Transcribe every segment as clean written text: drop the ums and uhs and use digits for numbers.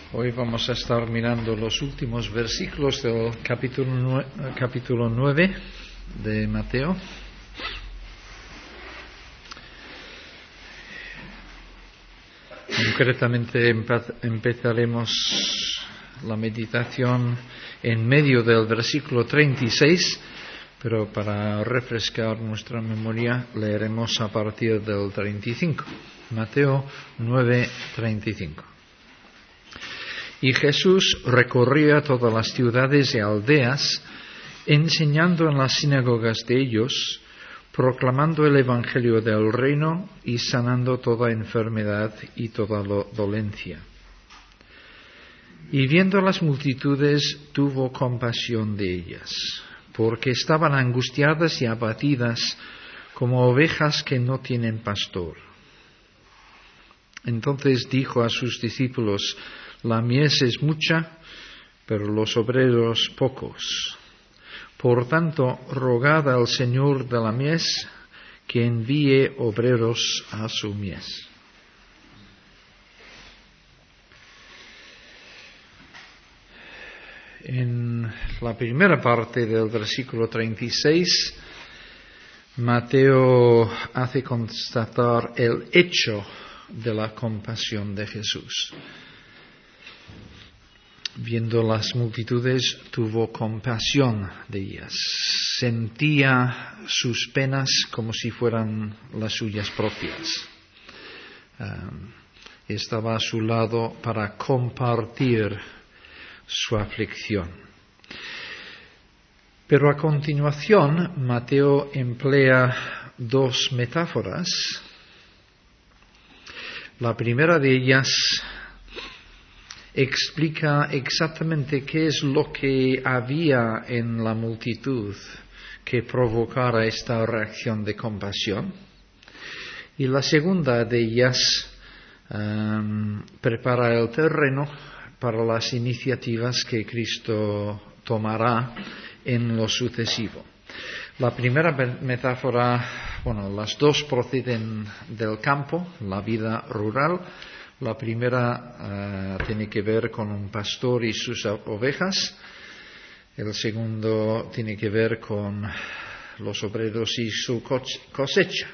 Hoy vamos a estar mirando los últimos versículos del capítulo 9 de Mateo. Concretamente empezaremos la meditación en medio del versículo 36, pero para refrescar nuestra memoria leeremos a partir del 35. Mateo 9:35. Y Jesús recorría todas las ciudades y aldeas, enseñando en las sinagogas de ellos, proclamando el evangelio del reino y sanando toda enfermedad y toda dolencia. Y viendo las multitudes, tuvo compasión de ellas, porque estaban angustiadas y abatidas como ovejas que no tienen pastor. Entonces dijo a sus discípulos: la mies es mucha, pero los obreros pocos. Por tanto, rogad al Señor de la mies que envíe obreros a su mies. En la primera parte del versículo 36, Mateo hace constatar el hecho de la compasión de Jesús. Viendo las multitudes, tuvo compasión de ellas. Sentía sus penas como si fueran las suyas propias. Estaba a su lado para compartir su aflicción. Pero a continuación, Mateo emplea dos metáforas. La primera de ellas explica exactamente qué es lo que había en la multitud que provocara esta reacción de compasión. Y la segunda de ellas prepara el terreno para las iniciativas que Cristo tomará en lo sucesivo. La primera metáfora, las dos proceden del campo, la vida rural. La primera tiene que ver con un pastor y sus ovejas. El segundo tiene que ver con los obreros y su cosecha.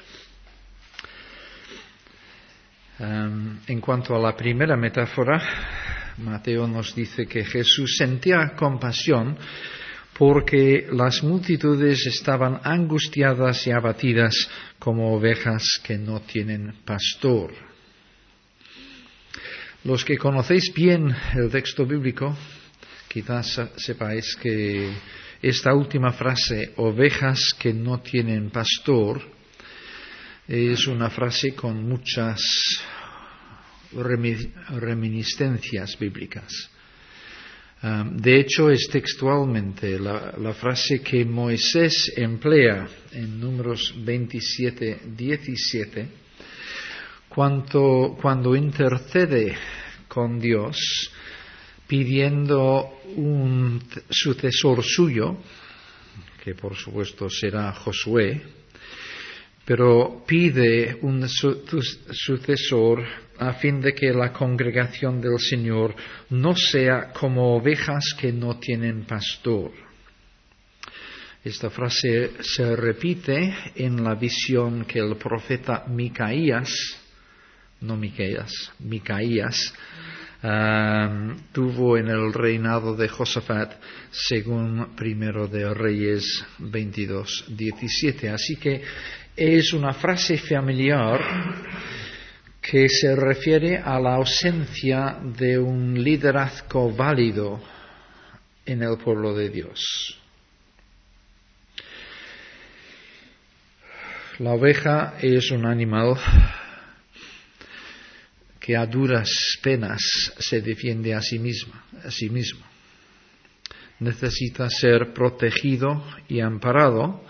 En cuanto a la primera metáfora, Mateo nos dice que Jesús sentía compasión porque las multitudes estaban angustiadas y abatidas como ovejas que no tienen pastor. Los que conocéis bien el texto bíblico, quizás sepáis que esta última frase, ovejas que no tienen pastor, es una frase con muchas reminiscencias bíblicas. De hecho, es textualmente la frase que Moisés emplea en Números 27:17, cuando intercede con Dios pidiendo un sucesor suyo, que por supuesto será Josué, pero pide un sucesor a fin de que la congregación del Señor no sea como ovejas que no tienen pastor. Esta frase se repite en la visión que el profeta Micaías tuvo en el reinado de Josafat, según Primero de Reyes 22:17. Así que es una frase familiar que se refiere a la ausencia de un liderazgo válido en el pueblo de Dios. La oveja es un animal que a duras penas se defiende a sí mismo. Necesita ser protegido y amparado,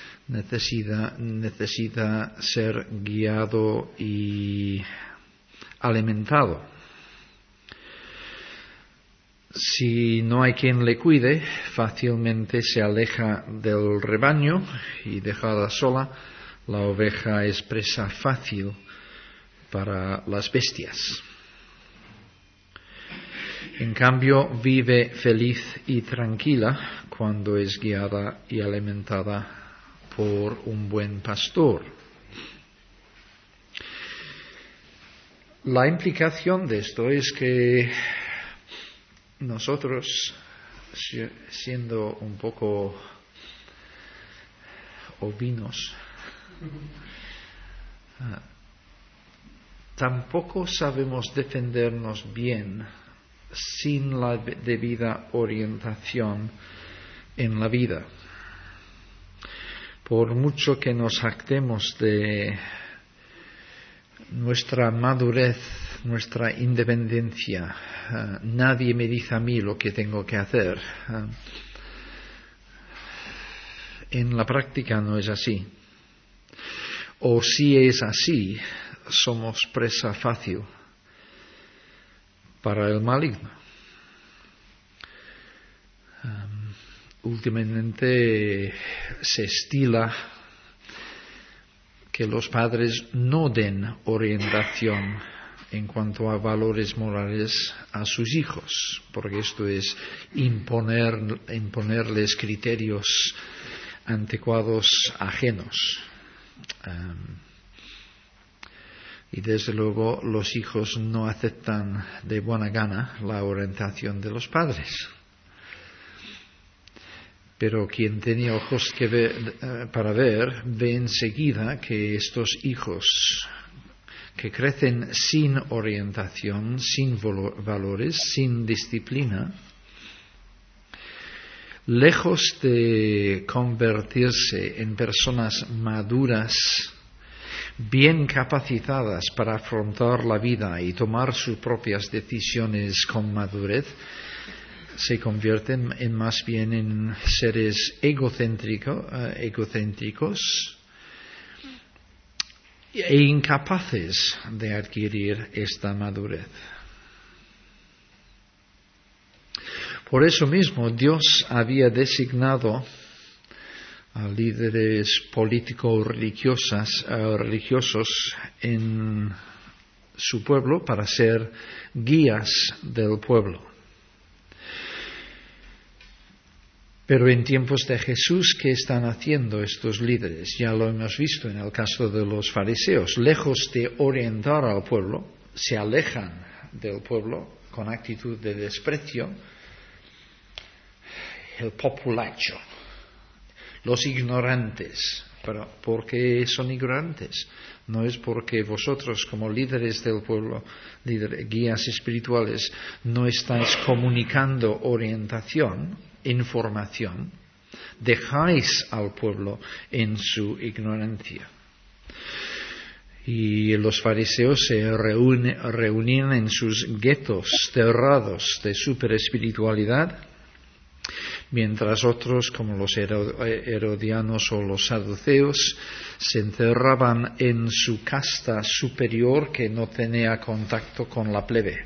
necesita ser guiado y alimentado. Si no hay quien le cuide, fácilmente se aleja del rebaño y dejada sola, la oveja es presa fácil para las bestias. En cambio, vive feliz y tranquila cuando es guiada y alimentada por un buen pastor. La implicación de esto es que nosotros, siendo un poco ovinos, tampoco sabemos defendernos bien sin la debida orientación en la vida. Por mucho que nos jactemos de nuestra madurez, nuestra independencia, nadie me dice a mí lo que tengo que hacer. En la práctica no es así. O si es así, somos presa fácil para el maligno. Últimamente se estila que los padres no den orientación en cuanto a valores morales a sus hijos, porque esto es imponerles criterios anticuados ajenos. Y desde luego los hijos no aceptan de buena gana la orientación de los padres. Pero quien tiene ojos para ver, ve enseguida que estos hijos que crecen sin orientación, sin valores, sin disciplina, lejos de convertirse en personas maduras, bien capacitadas para afrontar la vida y tomar sus propias decisiones con madurez, se convierten más bien en seres egocéntricos e incapaces de adquirir esta madurez. Por eso mismo Dios había designado a líderes político-religiosos en su pueblo para ser guías del pueblo. Pero en tiempos de Jesús, ¿qué están haciendo estos líderes? Ya lo hemos visto en el caso de los fariseos. Lejos de orientar al pueblo, se alejan del pueblo con actitud de desprecio. El populacho, los ignorantes. ¿Pero por qué son ignorantes? No es porque vosotros, como líderes del pueblo, guías espirituales, no estáis comunicando orientación, información, dejáis al pueblo en su ignorancia. Y los fariseos se reunían en sus guetos cerrados de superespiritualidad, mientras otros, como los herodianos o los saduceos, se encerraban en su casta superior que no tenía contacto con la plebe.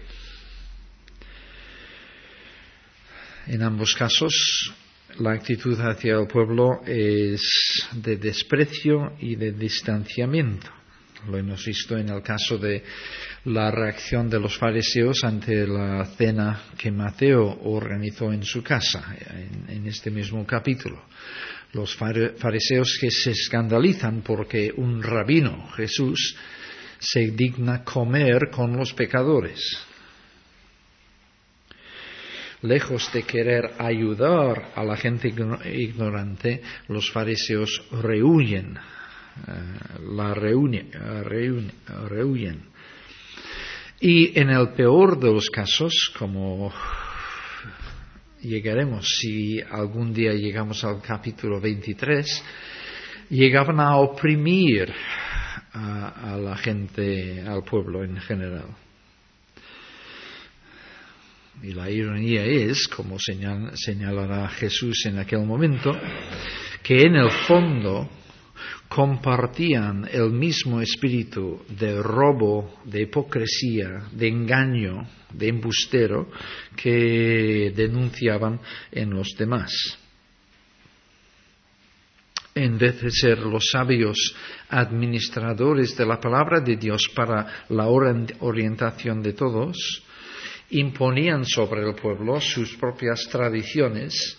En ambos casos, la actitud hacia el pueblo es de desprecio y de distanciamiento. Lo hemos visto en el caso de la reacción de los fariseos ante la cena que Mateo organizó en su casa, en este mismo capítulo. Los fariseos que se escandalizan porque un rabino, Jesús, se digna comer con los pecadores. Lejos de querer ayudar a la gente ignorante, los fariseos rehuyen. Y en el peor de los casos, como llegaremos si algún día llegamos al capítulo 23, llegaban a oprimir a la gente, al pueblo en general. Y la ironía es, como señalará Jesús en aquel momento, que en el fondo compartían el mismo espíritu de robo, de hipocresía, de engaño, de embustero que denunciaban en los demás. En vez de ser los sabios administradores de la palabra de Dios para la orientación de todos, imponían sobre el pueblo sus propias tradiciones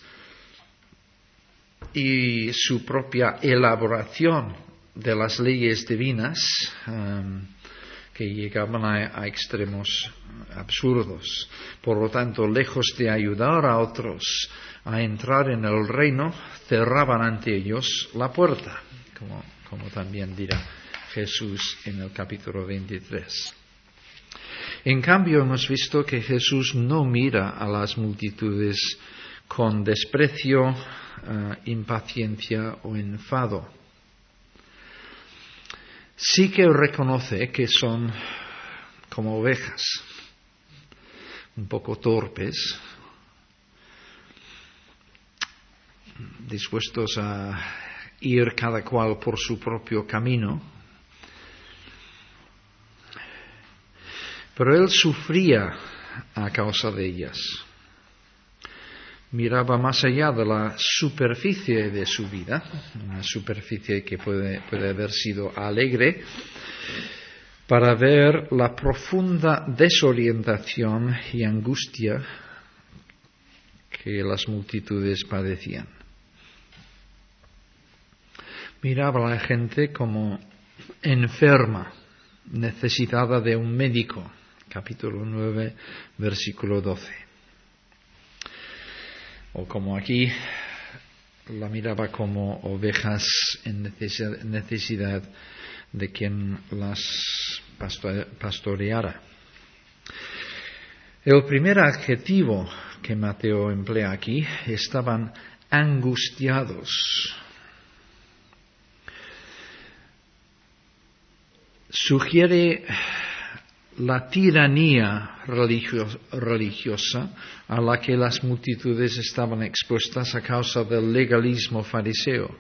y su propia elaboración de las leyes divinas, que llegaban a extremos absurdos. Por lo tanto, lejos de ayudar a otros a entrar en el reino, cerraban ante ellos la puerta, como también dirá Jesús en el capítulo 23. En cambio, hemos visto que Jesús no mira a las multitudes con desprecio, impaciencia o enfado. Sí que reconoce que son como ovejas, un poco torpes, dispuestos a ir cada cual por su propio camino. Pero él sufría a causa de ellas. Miraba más allá de la superficie de su vida, una superficie que puede haber sido alegre, para ver la profunda desorientación y angustia que las multitudes padecían. Miraba a la gente como enferma, necesitada de un médico. Capítulo 9, versículo 12. O como aquí, la miraba como ovejas en necesidad de quien las pastoreara. El primer adjetivo que Mateo emplea aquí, estaban angustiados. Sugiere la tiranía religiosa a la que las multitudes estaban expuestas a causa del legalismo fariseo.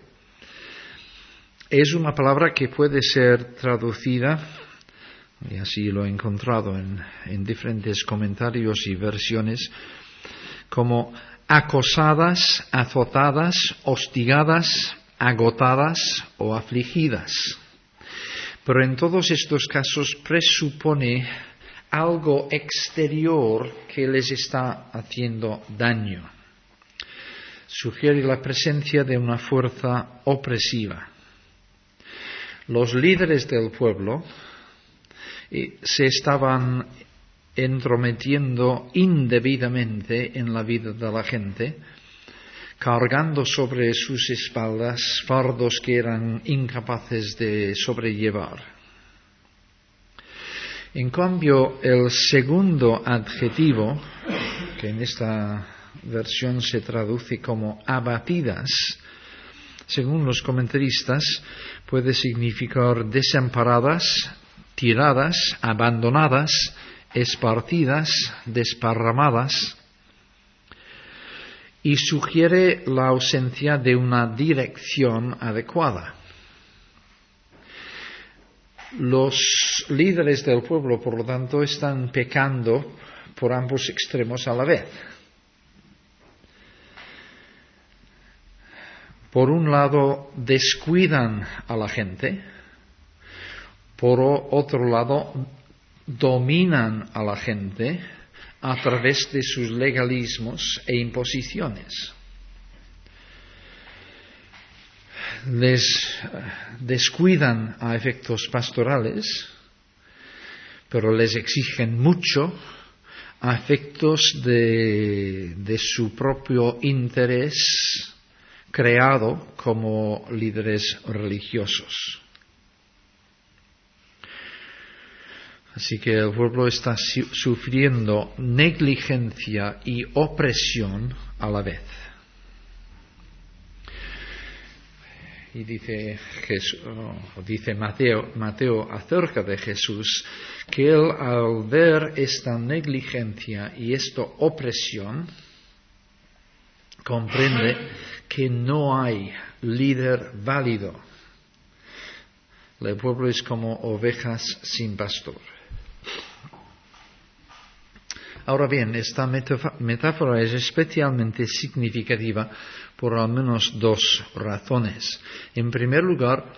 Es una palabra que puede ser traducida, y así lo he encontrado en diferentes comentarios y versiones, como acosadas, azotadas, hostigadas, agotadas o afligidas. Pero en todos estos casos presupone algo exterior que les está haciendo daño. Sugiere la presencia de una fuerza opresiva. Los líderes del pueblo se estaban entrometiendo indebidamente en la vida de la gente, cargando sobre sus espaldas fardos que eran incapaces de sobrellevar. En cambio, el segundo adjetivo, que en esta versión se traduce como abatidas, según los comentaristas, puede significar desamparadas, tiradas, abandonadas, esparcidas, desparramadas, y sugiere la ausencia de una dirección adecuada. Los líderes del pueblo, por lo tanto, están pecando por ambos extremos a la vez. Por un lado, descuidan a la gente. Por otro lado, dominan a la gente a través de sus legalismos e imposiciones. Les descuidan a efectos pastorales, pero les exigen mucho a efectos de su propio interés creado como líderes religiosos. Así que el pueblo está sufriendo negligencia y opresión a la vez. Y dice Mateo acerca de Jesús que él, al ver esta negligencia y esta opresión, comprende que no hay líder válido. El pueblo es como ovejas sin pastor. Ahora bien, esta metáfora es especialmente significativa por al menos dos razones. En primer lugar,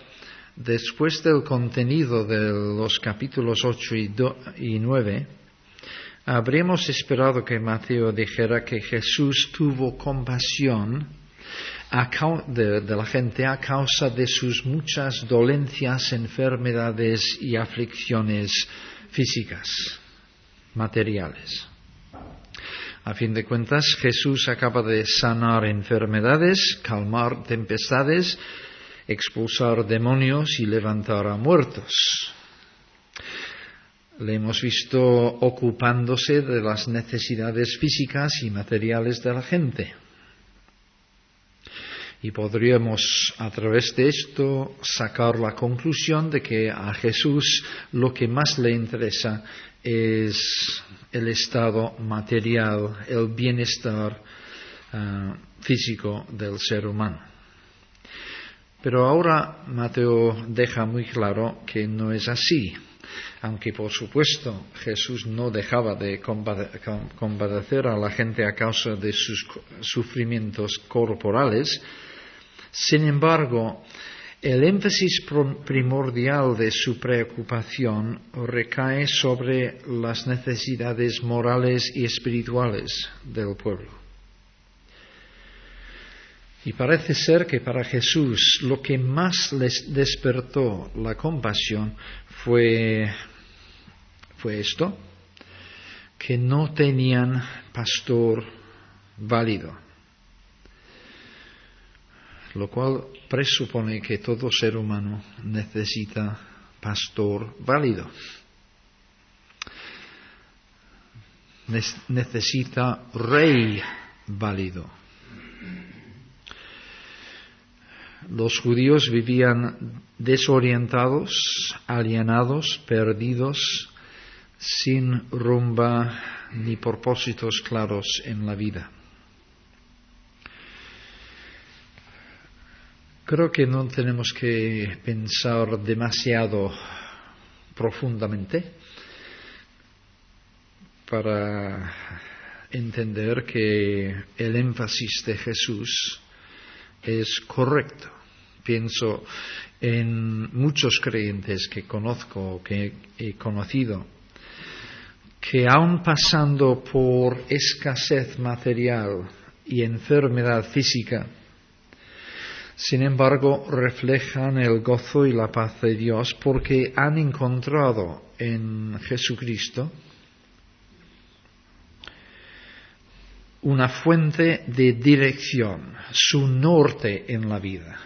después del contenido de los capítulos 8 y 9, habríamos esperado que Mateo dijera que Jesús tuvo compasión de la gente a causa de sus muchas dolencias, enfermedades y aflicciones físicas, materiales. A fin de cuentas, Jesús acaba de sanar enfermedades, calmar tempestades, expulsar demonios y levantar a muertos. Le hemos visto ocupándose de las necesidades físicas y materiales de la gente. Y podríamos, a través de esto, sacar la conclusión de que a Jesús lo que más le interesa es el estado material, el bienestar físico del ser humano. Pero ahora Mateo deja muy claro que no es así. Aunque por supuesto Jesús no dejaba de compadecer a la gente a causa de sus sufrimientos corporales, sin embargo, el énfasis primordial de su preocupación recae sobre las necesidades morales y espirituales del pueblo. Y parece ser que para Jesús lo que más les despertó la compasión fue esto, que no tenían pastor válido, lo cual presupone que todo ser humano necesita pastor válido. Necesita rey válido. Los judíos vivían desorientados, alienados, perdidos, sin rumbo ni propósitos claros en la vida. Creo que no tenemos que pensar demasiado profundamente para entender que el énfasis de Jesús es correcto. Pienso en muchos creyentes que conozco, que he conocido, que aun pasando por escasez material y enfermedad física, sin embargo reflejan el gozo y la paz de Dios porque han encontrado en Jesucristo una fuente de dirección, su norte en la vida.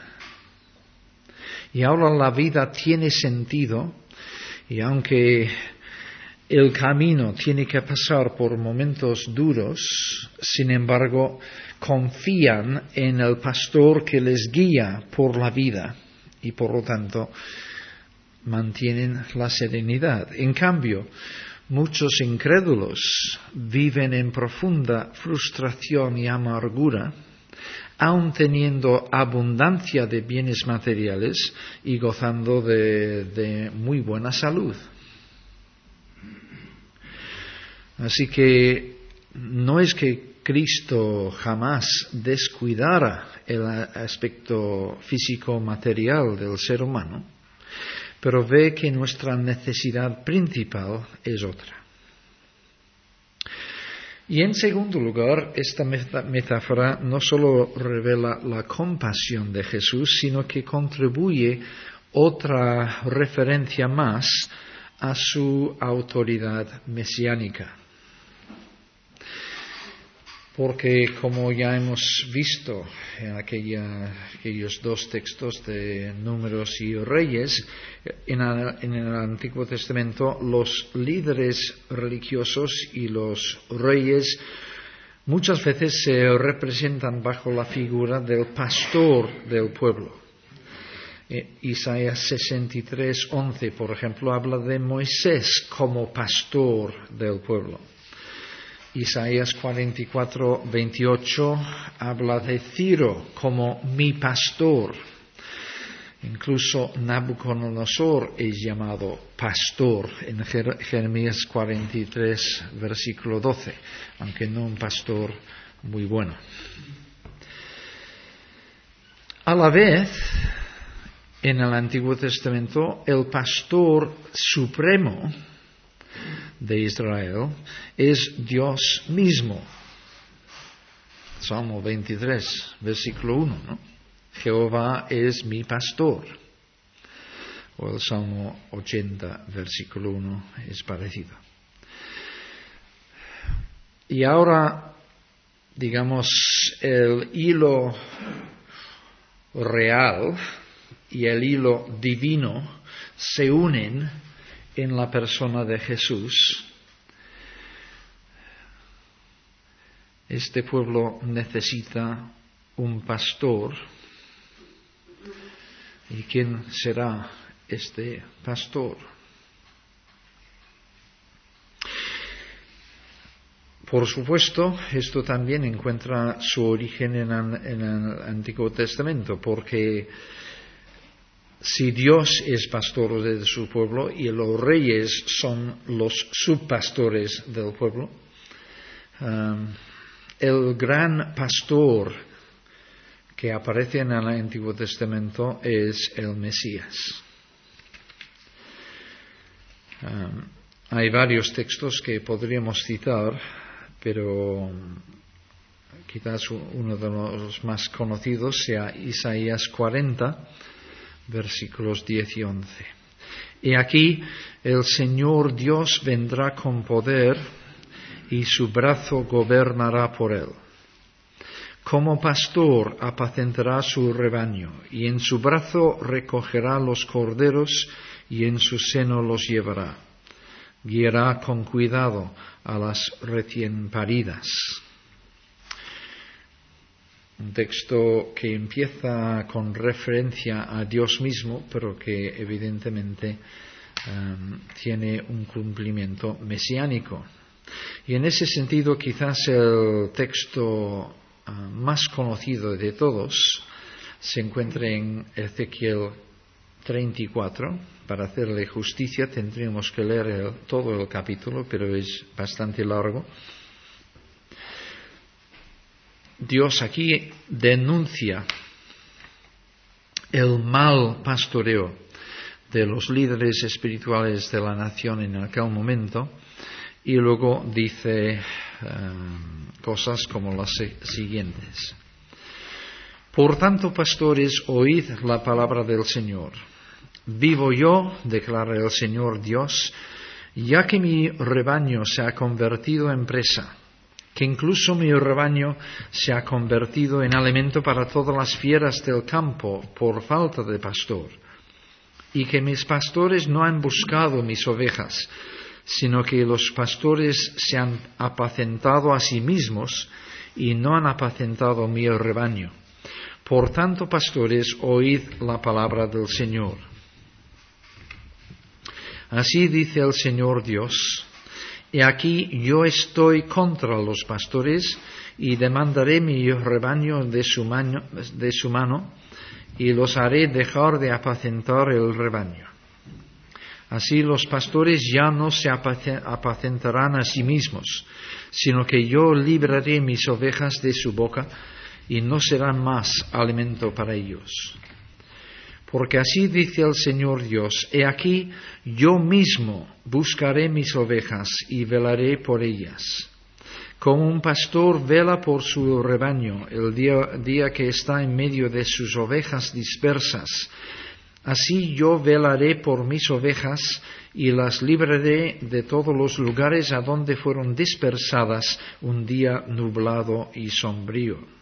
Y ahora la vida tiene sentido, y aunque el camino tiene que pasar por momentos duros, sin embargo, confían en el pastor que les guía por la vida y por lo tanto mantienen la serenidad. En cambio, muchos incrédulos viven en profunda frustración y amargura, aun teniendo abundancia de bienes materiales y gozando de muy buena salud. Así que no es que Cristo jamás descuidara el aspecto físico-material del ser humano, pero ve que nuestra necesidad principal es otra. Y en segundo lugar, esta metáfora no solo revela la compasión de Jesús, sino que contribuye otra referencia más a su autoridad mesiánica. Porque como ya hemos visto en aquellos dos textos de Números y Reyes, en el Antiguo Testamento los líderes religiosos y los reyes muchas veces se representan bajo la figura del pastor del pueblo. Isaías 63:11, por ejemplo, habla de Moisés como pastor del pueblo. Isaías 44:28 habla de Ciro como mi pastor. Incluso Nabucodonosor es llamado pastor en Jeremías 43, versículo 12, aunque no un pastor muy bueno. A la vez, en el Antiguo Testamento, el pastor supremo de Israel es Dios mismo. Salmo 23, versículo 1, ¿no? Jehová es mi pastor. O el Salmo 80, versículo 1 es parecido. Y ahora, digamos, el hilo real y el hilo divino se unen en la persona de Jesús. Este pueblo necesita un pastor. ¿Y quién será este pastor? Por supuesto, esto también encuentra su origen en el Antiguo Testamento, porque si Dios es pastor de su pueblo y los reyes son los subpastores del pueblo, el gran pastor que aparece en el Antiguo Testamento es el Mesías. Hay varios textos que podríamos citar, pero quizás uno de los más conocidos sea Isaías 40, versículos 10 y 11. Y aquí el Señor Dios vendrá con poder y su brazo gobernará por él. Como pastor apacentará su rebaño, y en su brazo recogerá los corderos, y en su seno los llevará. Guiará con cuidado a las recién paridas. Un texto que empieza con referencia a Dios mismo, pero que evidentemente tiene un cumplimiento mesiánico. Y en ese sentido, quizás el texto más conocido de todos se encuentra en Ezequiel 34. Para hacerle justicia tendríamos que leer todo el capítulo, pero es bastante largo. Dios aquí denuncia el mal pastoreo de los líderes espirituales de la nación en aquel momento, y luego dice cosas como las siguientes. Por tanto, pastores, oíd la palabra del Señor. Vivo yo, declara el Señor Dios, ya que mi rebaño se ha convertido en presa, que incluso mi rebaño se ha convertido en alimento para todas las fieras del campo por falta de pastor, y que mis pastores no han buscado mis ovejas, sino que los pastores se han apacentado a sí mismos y no han apacentado mi rebaño. Por tanto, pastores, oíd la palabra del Señor. Así dice el Señor Dios: He aquí yo estoy contra los pastores y demandaré mi rebaño de su mano y los haré dejar de apacentar el rebaño. Así los pastores ya no se apacentarán a sí mismos, sino que yo libraré mis ovejas de su boca y no serán más alimento para ellos. Porque así dice el Señor Dios: He aquí yo mismo buscaré mis ovejas y velaré por ellas. Como un pastor vela por su rebaño el día que está en medio de sus ovejas dispersas, así yo velaré por mis ovejas y las libraré de todos los lugares a donde fueron dispersadas un día nublado y sombrío.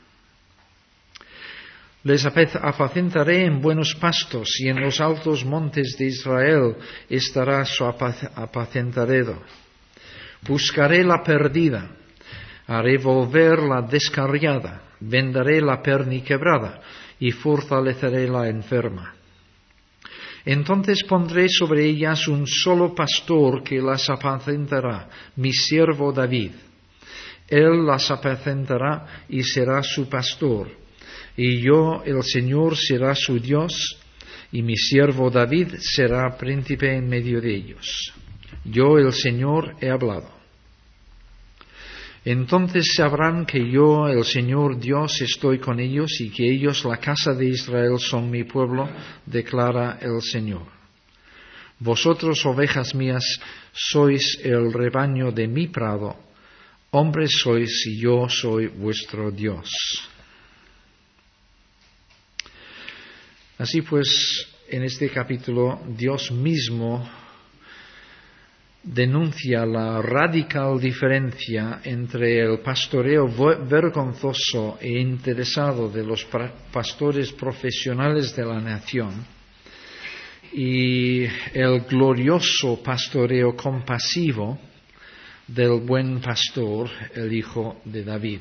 Les apacentaré en buenos pastos, y en los altos montes de Israel estará su apacentadero. Buscaré la perdida, haré volver la descarriada, vendaré la perniquebrada y fortaleceré la enferma. Entonces pondré sobre ellas un solo pastor que las apacentará, mi siervo David. Él las apacentará y será su pastor. Y yo, el Señor, será su Dios, y mi siervo David será príncipe en medio de ellos. Yo, el Señor, he hablado. Entonces sabrán que yo, el Señor Dios, estoy con ellos, y que ellos, la casa de Israel, son mi pueblo, declara el Señor. Vosotros, ovejas mías, sois el rebaño de mi prado. Hombres sois y yo soy vuestro Dios. Así pues, en este capítulo, Dios mismo denuncia la radical diferencia entre el pastoreo vergonzoso e interesado de los pastores profesionales de la nación y el glorioso pastoreo compasivo del buen pastor, el Hijo de David.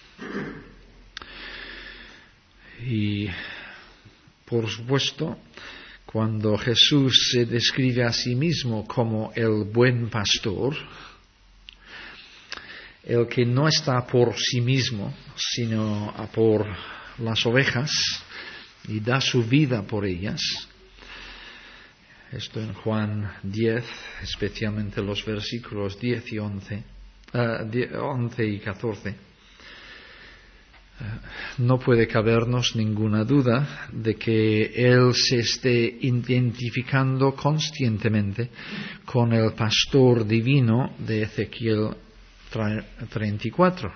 Y, por supuesto, cuando Jesús se describe a sí mismo como el buen pastor, el que no está por sí mismo, sino por las ovejas y da su vida por ellas, esto en Juan 10, especialmente los versículos 10 y 11 y 14, no puede cabernos ninguna duda de que Él se esté identificando conscientemente con el pastor divino de Ezequiel 34.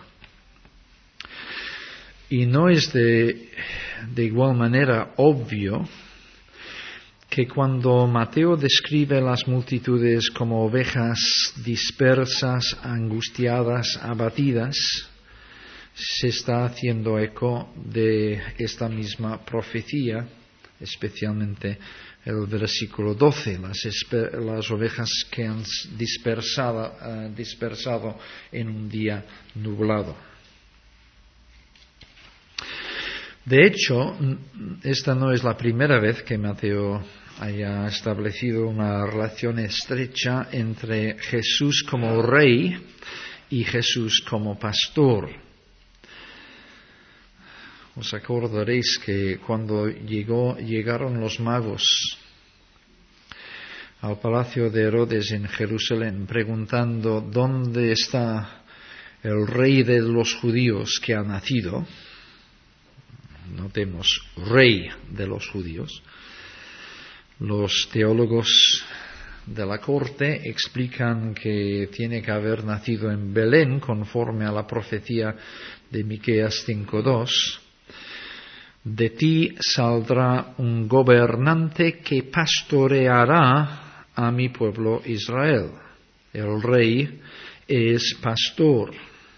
Y no es de igual manera obvio que cuando Mateo describe las multitudes como ovejas dispersas, angustiadas, abatidas, se está haciendo eco de esta misma profecía, especialmente el versículo 12, las ovejas que han dispersado en un día nublado. De hecho, esta no es la primera vez que Mateo haya establecido una relación estrecha entre Jesús como rey y Jesús como pastor. Os acordaréis que cuando llegaron los magos al palacio de Herodes en Jerusalén preguntando ¿dónde está el rey de los judíos que ha nacido? Notemos, rey de los judíos. Los teólogos de la corte explican que tiene que haber nacido en Belén conforme a la profecía de Miqueas 5:2. De ti saldrá un gobernante que pastoreará a mi pueblo Israel. El rey es pastor.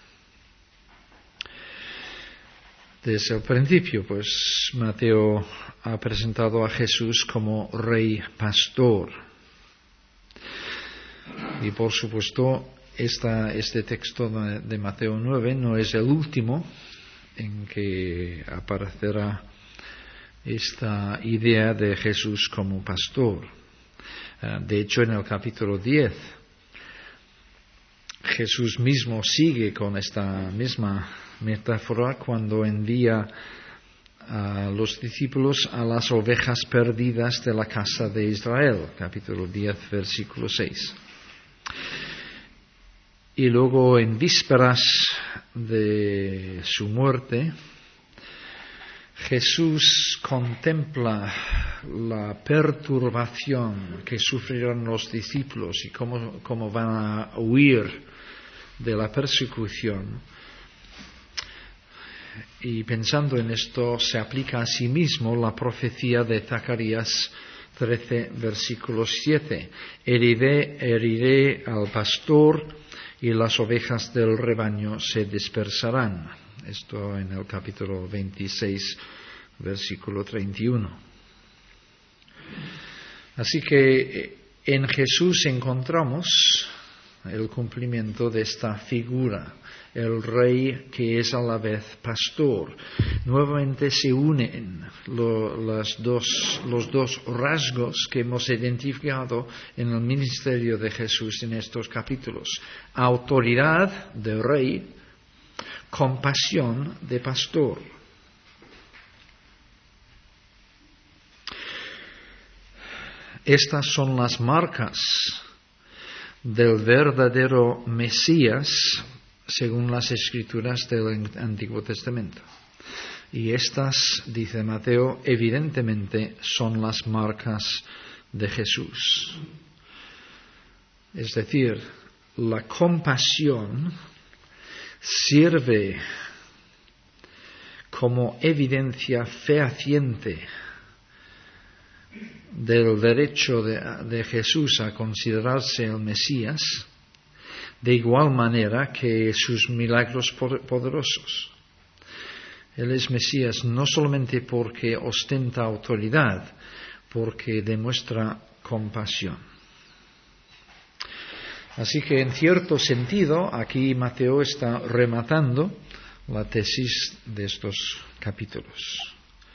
Desde el principio, pues, Mateo ha presentado a Jesús como rey pastor. Y por supuesto, este texto de Mateo 9 no es el último en que aparecerá esta idea de Jesús como pastor. De hecho, en el capítulo 10, Jesús mismo sigue con esta misma metáfora cuando envía a los discípulos a las ovejas perdidas de la casa de Israel, capítulo 10, versículo 6. Y luego, en vísperas de su muerte, Jesús contempla la perturbación que sufrirán los discípulos y cómo van a huir de la persecución. Y pensando en esto, se aplica a sí mismo la profecía de Zacarías 13, versículo 7. Heriré al pastor y las ovejas del rebaño se dispersarán. Esto en el capítulo 26, versículo 31. Así que en Jesús encontramos el cumplimiento de esta figura, el rey que es a la vez pastor. Nuevamente se unen los dos rasgos que hemos identificado en el ministerio de Jesús en estos capítulos: autoridad de rey, compasión de pastor. Estas son las marcas del verdadero Mesías según las Escrituras del Antiguo Testamento. Y estas, dice Mateo, evidentemente son las marcas de Jesús. Es decir, la compasión sirve como evidencia fehaciente del derecho de Jesús a considerarse el Mesías, de igual manera que sus milagros poderosos. Él es Mesías no solamente porque ostenta autoridad, porque demuestra compasión. Así que en cierto sentido, aquí Mateo está rematando la tesis de estos capítulos.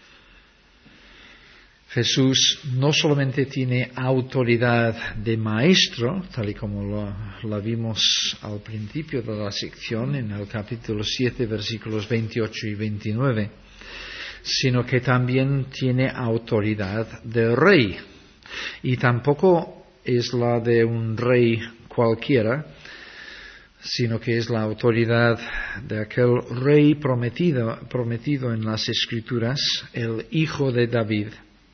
Jesús no solamente tiene autoridad de maestro, tal y como la vimos al principio de la sección, en el capítulo 7, versículos 28 y 29, sino que también tiene autoridad de rey. Y tampoco es la de un rey cualquiera, sino que es la autoridad de aquel rey prometido en las Escrituras, el Hijo de David,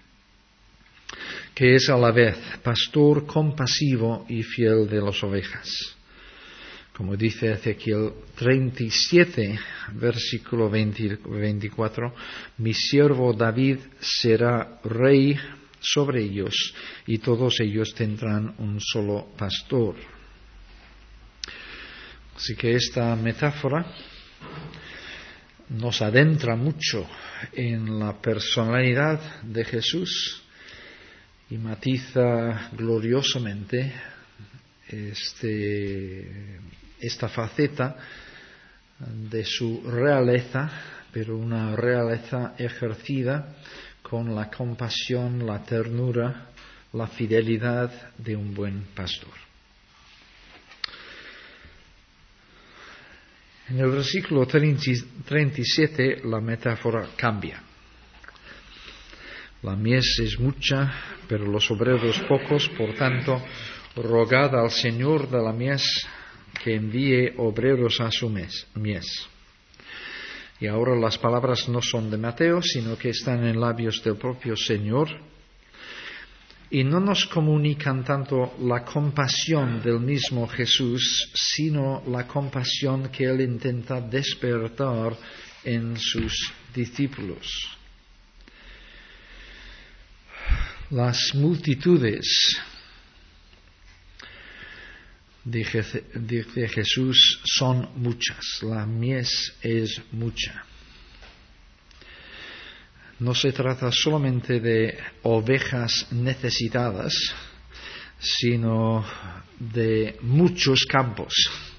que es a la vez pastor compasivo y fiel de las ovejas. Como dice Ezequiel 37, versículo 24, mi siervo David será rey sobre ellos, y todos ellos tendrán un solo pastor. Así que esta metáfora nos adentra mucho en la personalidad de Jesús y matiza gloriosamente esta faceta de su realeza, pero una realeza ejercida con la compasión, la ternura, la fidelidad de un buen pastor. En el versículo 37 la metáfora cambia. La mies es mucha, pero los obreros pocos, por tanto, rogad al Señor de la mies que envíe obreros a su mies. Y ahora las palabras no son de Mateo, sino que están en labios del propio Señor, y no nos comunican tanto la compasión del mismo Jesús, sino la compasión que Él intenta despertar en sus discípulos. Las multitudes, dice Jesús, son muchas, la mies es mucha. No se trata solamente de ovejas necesitadas, sino de muchos campos.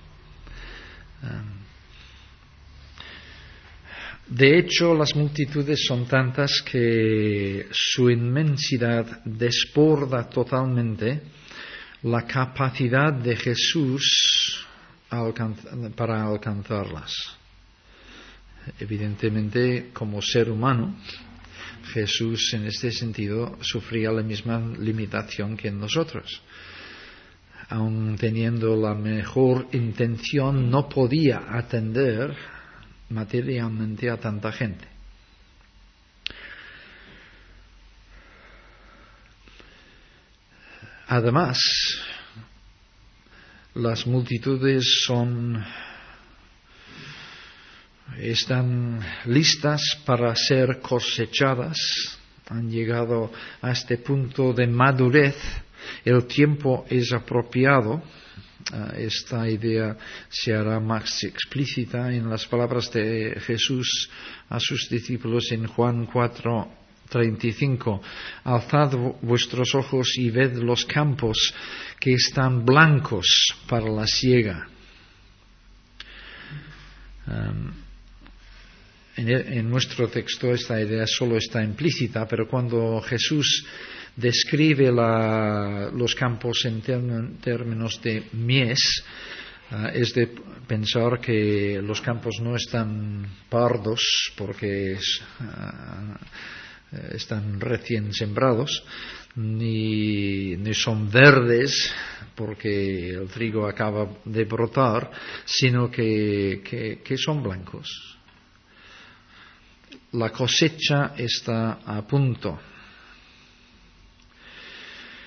De hecho, las multitudes son tantas que su inmensidad desborda totalmente la capacidad de Jesús para alcanzarlas. Evidentemente, como ser humano, Jesús en este sentido sufría la misma limitación que nosotros. Aun teniendo la mejor intención, no podía atender materialmente a tanta gente. Además, las multitudes están listas para ser cosechadas, han llegado a este punto de madurez, el tiempo es apropiado. Esta idea se hará más explícita en las palabras de Jesús a sus discípulos en Juan 4:35. Alzad vuestros ojos y ved los campos que están blancos para la siega. En nuestro texto esta idea solo está implícita, pero cuando Jesús describe los campos en términos de mies, es de pensar que los campos no están pardos porque están recién sembrados, ni son verdes porque el trigo acaba de brotar, sino que son blancos. La cosecha está a punto.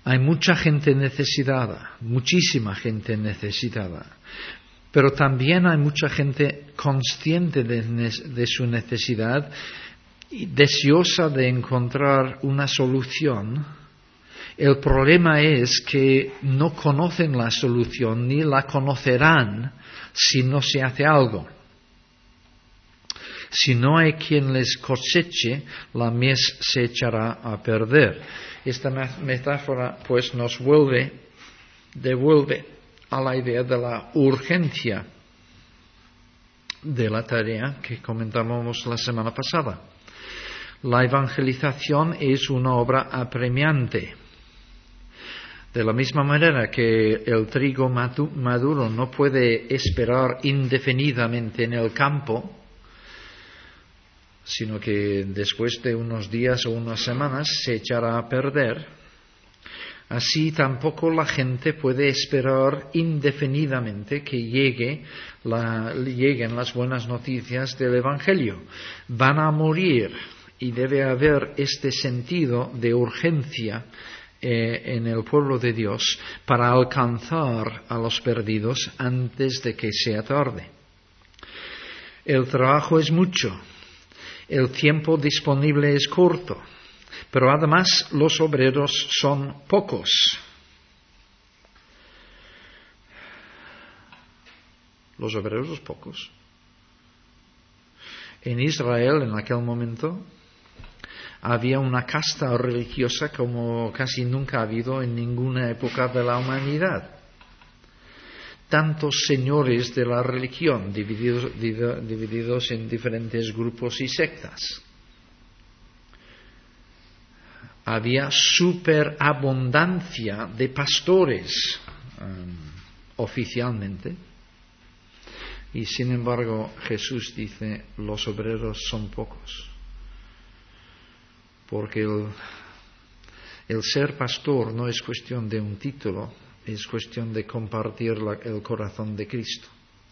Hay mucha gente necesitada, muchísima gente necesitada, pero también hay mucha gente consciente de su necesidad y deseosa de encontrar una solución. El problema es que no conocen la solución ni la conocerán si no se hace algo. Si no hay quien les coseche, la mies se echará a perder. Esta metáfora pues nos devuelve a la idea de la urgencia de la tarea que comentábamos la semana pasada. La evangelización es una obra apremiante. De la misma manera que el trigo maduro no puede esperar indefinidamente en el campo, sino que después de unos días o unas semanas se echará a perder, así tampoco la gente puede esperar indefinidamente que lleguen las buenas noticias del Evangelio. Van a morir y debe haber este sentido de urgencia en el pueblo de Dios para alcanzar a los perdidos antes de que sea tarde. El trabajo es mucho, el tiempo disponible es corto, pero además los obreros son pocos. Los obreros pocos. En Israel, en aquel momento, había una casta religiosa como casi nunca ha habido en ninguna época de la humanidad. Tantos señores de la religión divididos en diferentes grupos y sectas. Había superabundancia de pastores oficialmente. Y sin embargo Jesús dice, los obreros son pocos. Porque el ser pastor no es cuestión de un título, es cuestión de compartir el corazón de Cristo.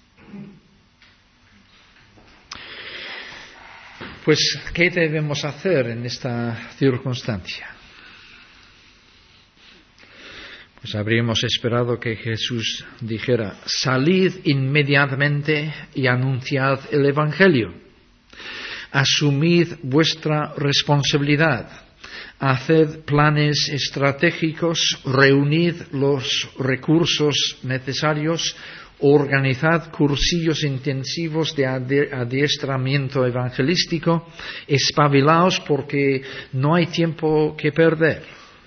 Pues, ¿qué debemos hacer en esta circunstancia? Pues habríamos esperado que Jesús dijera, salid inmediatamente y anunciad el Evangelio. Asumid vuestra responsabilidad, haced planes estratégicos, reunid los recursos necesarios, organizad cursillos intensivos de adiestramiento evangelístico, espabilaos porque no hay tiempo que perder.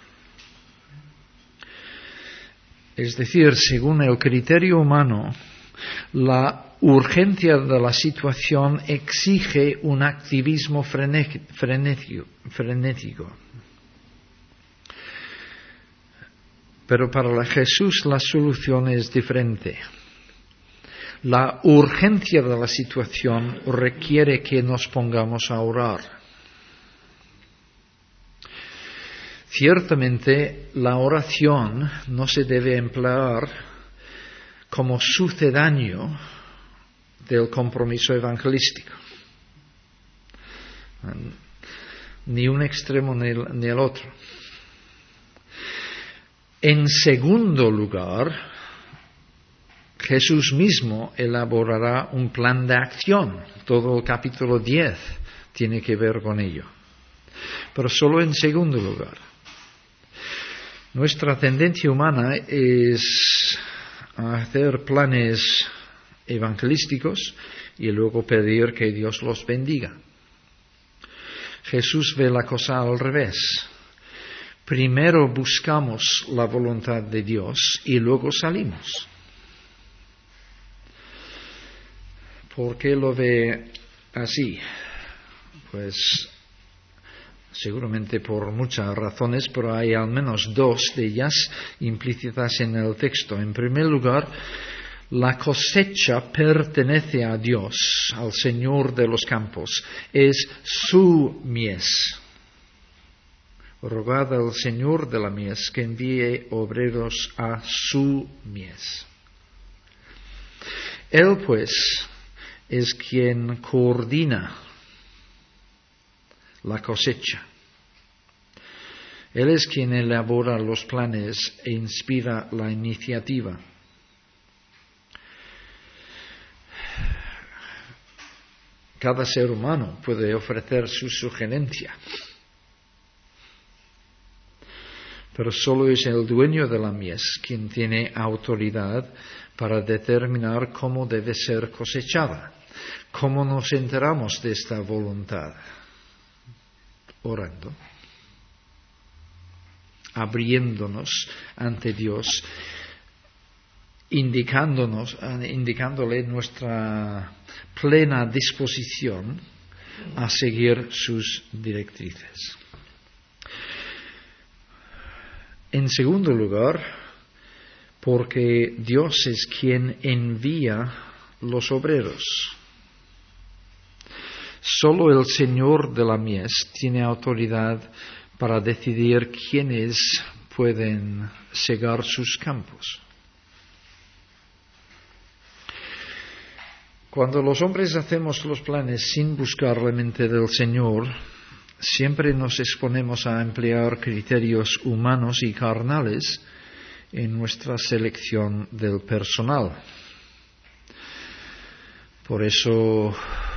Es decir, según el criterio humano, la urgencia de la situación exige un activismo frenético. Pero para Jesús la solución es diferente. La urgencia de la situación requiere que nos pongamos a orar. Ciertamente, la oración no se debe emplear como sucedáneo del compromiso evangelístico. Ni un extremo ni el otro. En segundo lugar, Jesús mismo elaborará un plan de acción. Todo el capítulo 10 tiene que ver con ello. Pero solo en segundo lugar. Nuestra tendencia humana es hacer planes evangelísticos y luego pedir que Dios los bendiga. Jesús ve la cosa al revés. Primero buscamos la voluntad de Dios y luego salimos. ¿Por qué lo ve así? Pues seguramente por muchas razones, pero hay al menos dos de ellas implícitas en el texto. En primer lugar, la cosecha pertenece a Dios, al Señor de los campos. Es su mies. Rogad al Señor de la mies que envíe obreros a su mies. Él, pues, es quien coordina la cosecha. Él es quien elabora los planes e inspira la iniciativa. Cada ser humano puede ofrecer su sugerencia, pero solo es el dueño de la mies quien tiene autoridad para determinar cómo debe ser cosechada. ¿Cómo nos enteramos de esta voluntad? Orando, abriéndonos ante Dios, indicándole nuestra plena disposición a seguir sus directrices. En segundo lugar, porque Dios es quien envía los obreros. Solo el Señor de la mies tiene autoridad para decidir quiénes pueden segar sus campos. Cuando los hombres hacemos los planes sin buscar la mente del Señor, siempre nos exponemos a emplear criterios humanos y carnales en nuestra selección del personal. Por eso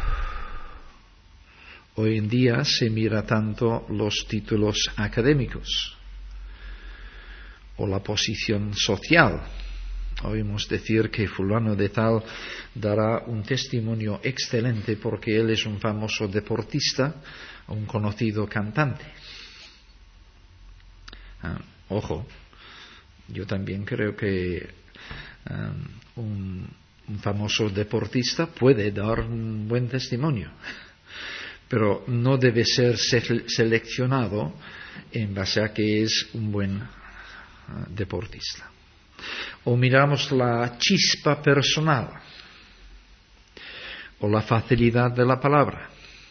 hoy en día se mira tanto los títulos académicos o la posición social. Oímos decir que fulano de tal dará un testimonio excelente porque él es un famoso deportista o un conocido cantante. Ojo, yo también creo que un famoso deportista puede dar un buen testimonio, pero no debe ser seleccionado en base a que es un buen deportista. O miramos la chispa personal o la facilidad de la palabra.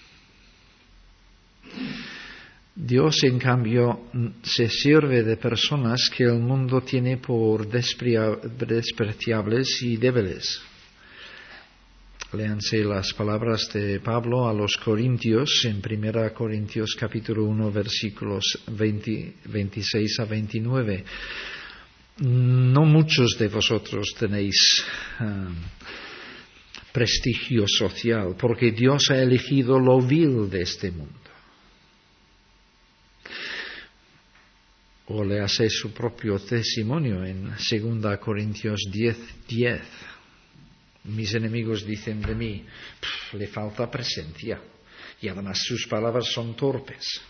Dios, en cambio, se sirve de personas que el mundo tiene por despreciables y débiles. Léanse las palabras de Pablo a los Corintios en 1 Corintios capítulo 1 versículos 26 a 29. No muchos de vosotros tenéis prestigio social, porque Dios ha elegido lo vil de este mundo. O le hace su propio testimonio en 2 Corintios 10:10. Mis enemigos dicen de mí, le falta presencia, y además sus palabras son torpes.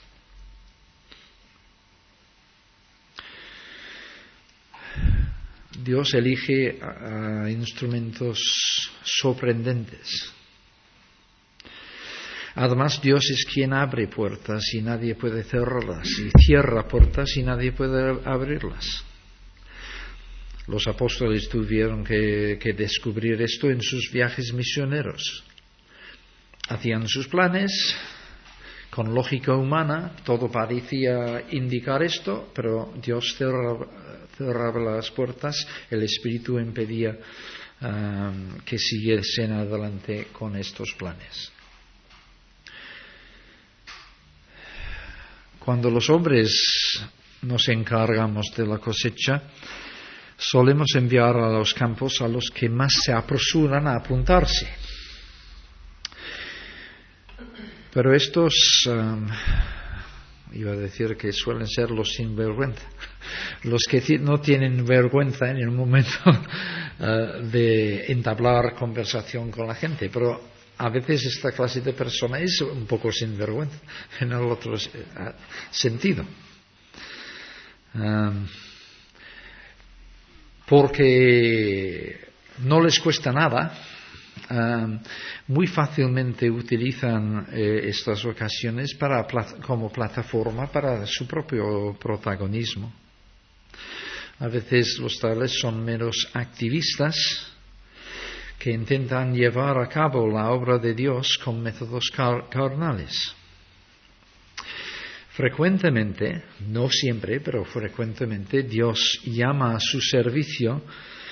Dios elige a instrumentos sorprendentes. Además, Dios es quien abre puertas y nadie puede cerrarlas, y cierra puertas y nadie puede abrirlas. Los apóstoles tuvieron que descubrir esto en sus viajes misioneros. Hacían sus planes, con lógica humana, todo parecía indicar esto, pero Dios cerraba las puertas, el Espíritu impedía que siguiesen adelante con estos planes. Cuando los hombres nos encargamos de la cosecha, solemos enviar a los campos a los que más se apresuran a apuntarse. Pero estos, iba a decir que suelen ser los sinvergüenza, los que no tienen vergüenza en el momento de entablar conversación con la gente, pero a veces esta clase de persona es un poco sinvergüenza en el otro sentido. Porque no les cuesta nada, muy fácilmente utilizan estas ocasiones como plataforma para su propio protagonismo. A veces los tales son meros activistas que intentan llevar a cabo la obra de Dios con métodos carnales. Frecuentemente, no siempre, pero frecuentemente, Dios llama a su servicio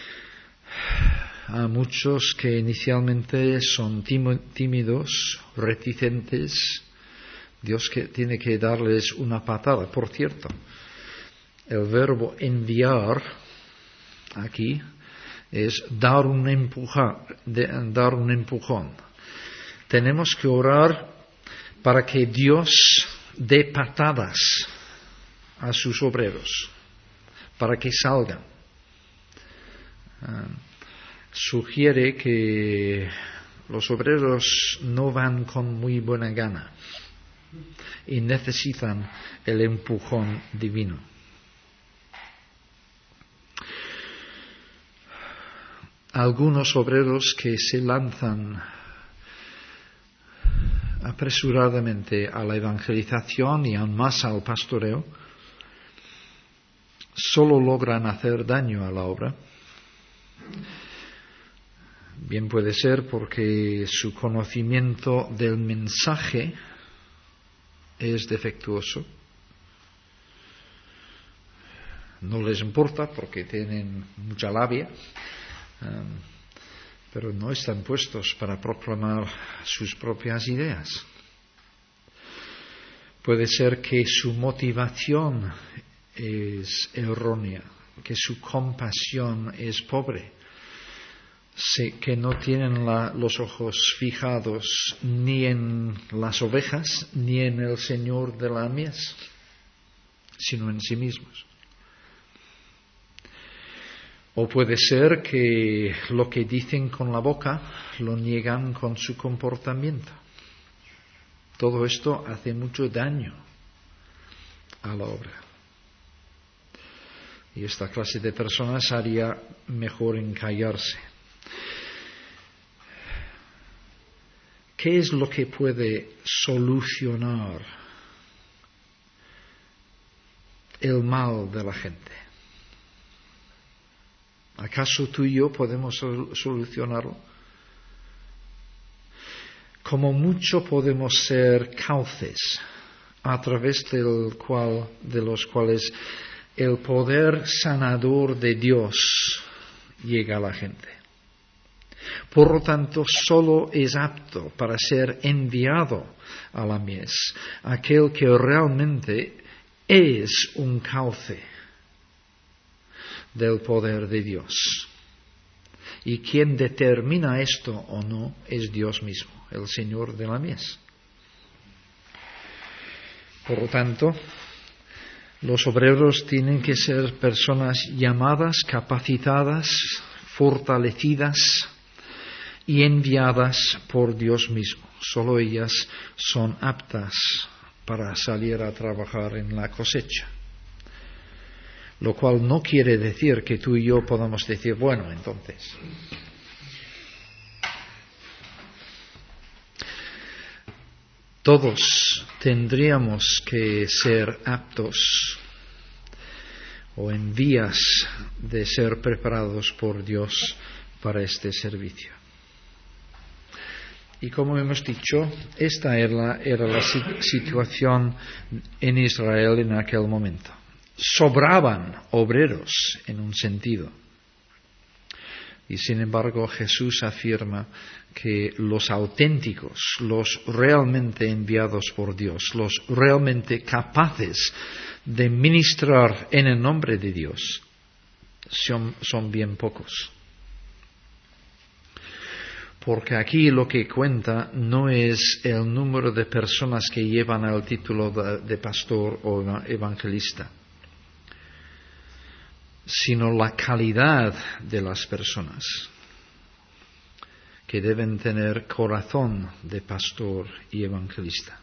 a muchos que inicialmente son tímidos, reticentes, Dios tiene que darles una patada. Por cierto, el verbo enviar aquí es dar un empujón. Tenemos que orar para que Dios dé patadas a sus obreros, para que salgan. Sugiere que los obreros no van con muy buena gana y necesitan el empujón divino. Algunos obreros que se lanzan apresuradamente a la evangelización y aún más al pastoreo solo logran hacer daño a la obra. Bien puede ser porque su conocimiento del mensaje es defectuoso. No les importa porque tienen mucha labia, pero no están puestos para proclamar sus propias ideas. Puede ser que su motivación es errónea, que su compasión es pobre, que no tienen los ojos fijados ni en las ovejas ni en el Señor de la mies, sino en sí mismos. O puede ser que lo que dicen con la boca lo niegan con su comportamiento. Todo esto hace mucho daño a la obra. Y esta clase de personas haría mejor en callarse. ¿Qué es lo que puede solucionar el mal de la gente? ¿Acaso tú y yo podemos solucionarlo? Como mucho podemos ser cauces a través de los cuales el poder sanador de Dios llega a la gente. Por lo tanto, solo es apto para ser enviado a la mies aquel que realmente es un cauce del poder de Dios. Y quien determina esto o no es Dios mismo, el Señor de la mies. Por lo tanto, los obreros tienen que ser personas llamadas, capacitadas, fortalecidas y enviadas por Dios mismo. Solo ellas son aptas para salir a trabajar en la cosecha. Lo cual no quiere decir que tú y yo podamos decir, bueno, entonces, todos tendríamos que ser aptos o en vías de ser preparados por Dios para este servicio. Y como hemos dicho, esta era la situación en Israel en aquel momento. Sobraban obreros en un sentido. Y sin embargo Jesús afirma que los auténticos, los realmente enviados por Dios, los realmente capaces de ministrar en el nombre de Dios, son bien pocos. Porque aquí lo que cuenta no es el número de personas que llevan el título de pastor o evangelista, sino la calidad de las personas que deben tener corazón de pastor y evangelista.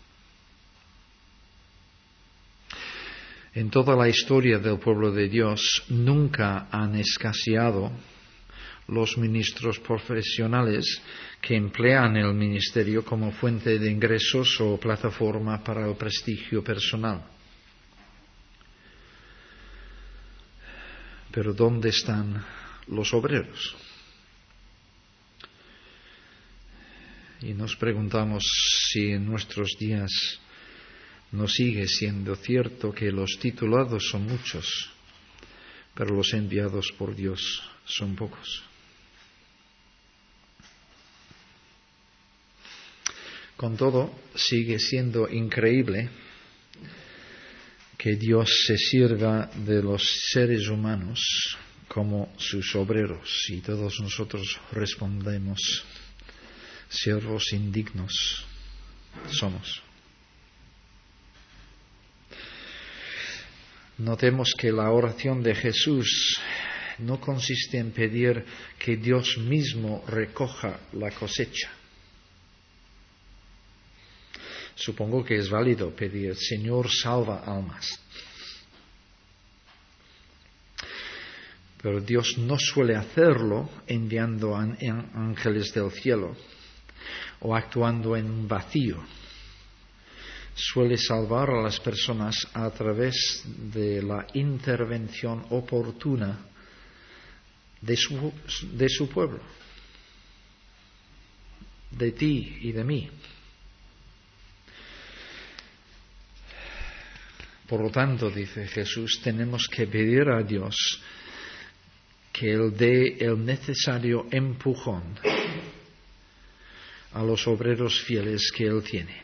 En toda la historia del pueblo de Dios nunca han escaseado los ministros profesionales que emplean el ministerio como fuente de ingresos o plataforma para el prestigio personal. Pero ¿dónde están los obreros? Y nos preguntamos si en nuestros días no sigue siendo cierto que los titulados son muchos, pero los enviados por Dios son pocos. Con todo, sigue siendo increíble que Dios se sirva de los seres humanos como sus obreros, y todos nosotros respondemos: siervos indignos somos. Notemos que la oración de Jesús no consiste en pedir que Dios mismo recoja la cosecha. Supongo que es válido pedir: Señor, salva almas. Pero Dios no suele hacerlo enviando ángeles del cielo o actuando en un vacío. Suele salvar a las personas a través de la intervención oportuna de su pueblo, de ti y de mí. Por lo tanto, dice Jesús, tenemos que pedir a Dios que Él dé el necesario empujón a los obreros fieles que Él tiene.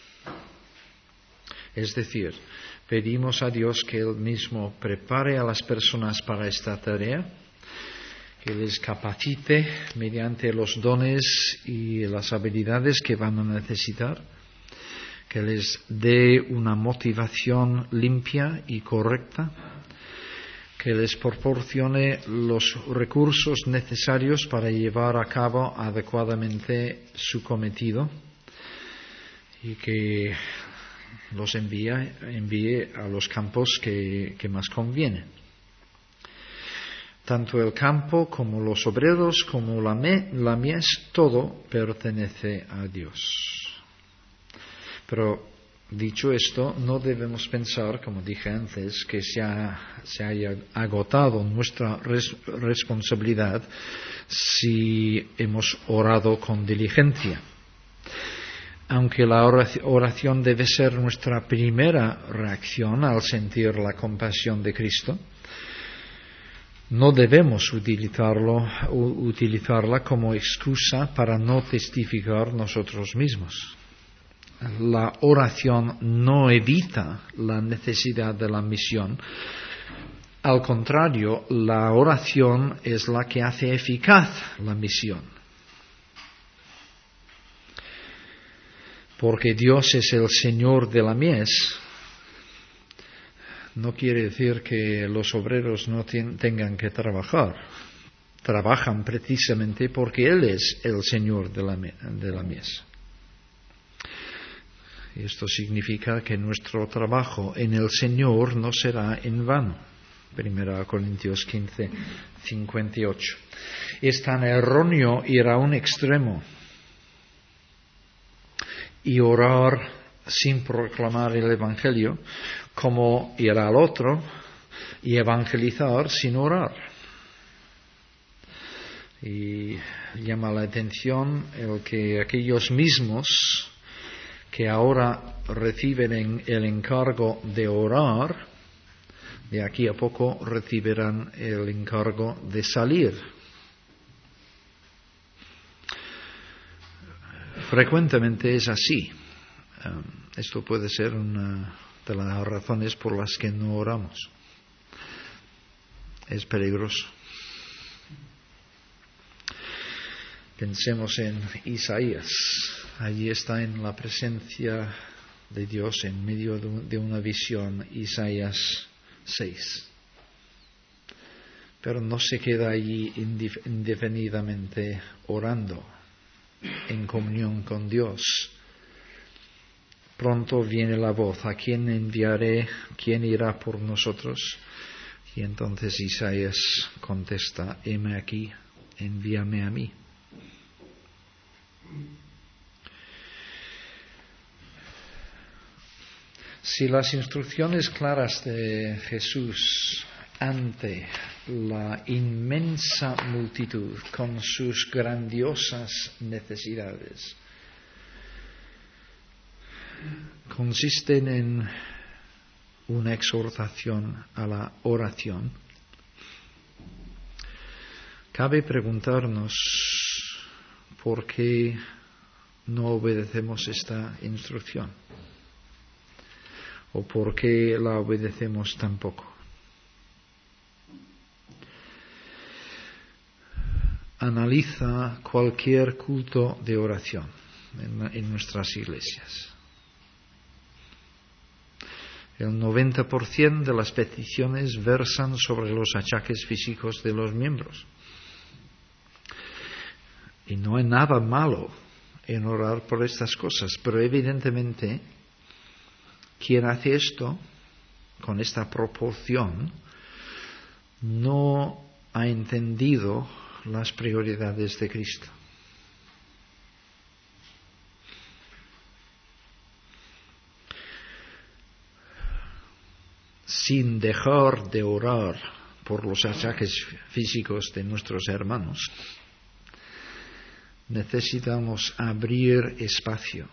Es decir, pedimos a Dios que Él mismo prepare a las personas para esta tarea, que les capacite mediante los dones y las habilidades que van a necesitar, que les dé una motivación limpia y correcta, que les proporcione los recursos necesarios para llevar a cabo adecuadamente su cometido, y que los envíe a los campos que más convienen. Tanto el campo como los obreros como la mies, todo pertenece a Dios. Pero dicho esto, no debemos pensar, como dije antes, que se haya agotado nuestra responsabilidad si hemos orado con diligencia. Aunque la oración debe ser nuestra primera reacción al sentir la compasión de Cristo, no debemos utilizarla como excusa para no testificar nosotros mismos. La oración no evita la necesidad de la misión. Al contrario, la oración es la que hace eficaz la misión. Porque Dios es el Señor de la mies, no quiere decir que los obreros no tengan que trabajar. Trabajan precisamente porque Él es el Señor de la mies. Y esto significa que nuestro trabajo en el Señor no será en vano. 1 Corintios 15, 58. Es tan erróneo ir a un extremo y orar sin proclamar el Evangelio, como ir al otro y evangelizar sin orar. Y llama la atención el que aquellos mismos que ahora reciben el encargo de orar, de aquí a poco recibirán el encargo de salir. Frecuentemente es así. Esto puede ser una de las razones por las que no oramos. Es peligroso. Pensemos en Isaías. Allí está en la presencia de Dios en medio de una visión, Isaías 6. Pero no se queda allí indefinidamente orando en comunión con Dios. Pronto viene la voz: ¿a quién enviaré? ¿Quién irá por nosotros? Y entonces Isaías contesta: heme aquí, envíame a mí. Si las instrucciones claras de Jesús ante la inmensa multitud con sus grandiosas necesidades consisten en una exhortación a la oración, cabe preguntarnos por qué no obedecemos esta instrucción? ¿O por qué la obedecemos tan poco? Analiza cualquier culto de oración en nuestras iglesias. El 90% de las peticiones versan sobre los achaques físicos de los miembros. Y no hay nada malo en orar por estas cosas, pero evidentemente quien hace esto con esta proporción no ha entendido las prioridades de Cristo. Sin dejar de orar por los achaques físicos de nuestros hermanos, necesitamos abrir espacio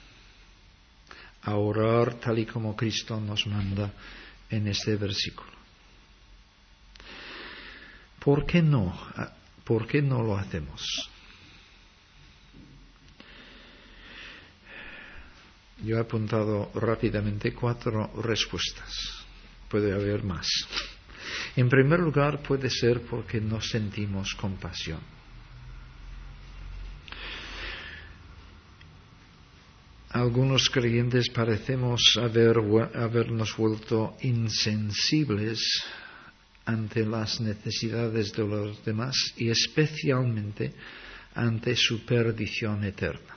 a orar tal y como Cristo nos manda en este versículo. ¿Por qué no lo hacemos? Yo he apuntado rápidamente 4 respuestas. Puede haber más. En primer lugar, puede ser porque no sentimos compasión. Algunos creyentes parecemos habernos vuelto insensibles ante las necesidades de los demás y especialmente ante su perdición eterna.